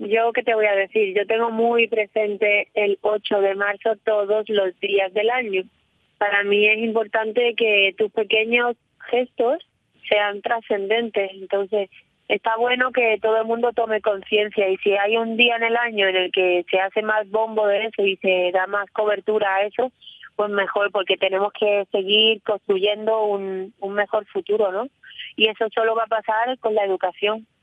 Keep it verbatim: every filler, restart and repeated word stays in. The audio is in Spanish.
Yo, ¿qué te voy a decir? Yo tengo muy presente el ocho de marzo todos los días del año. Para mí es importante que tus pequeños gestos sean trascendentes. Entonces, está bueno que todo el mundo tome conciencia, y si hay un día en el año en el que se hace más bombo de eso y se da más cobertura a eso, pues mejor, porque tenemos que seguir construyendo un, un mejor futuro, ¿no? Y eso solo va a pasar con la educación.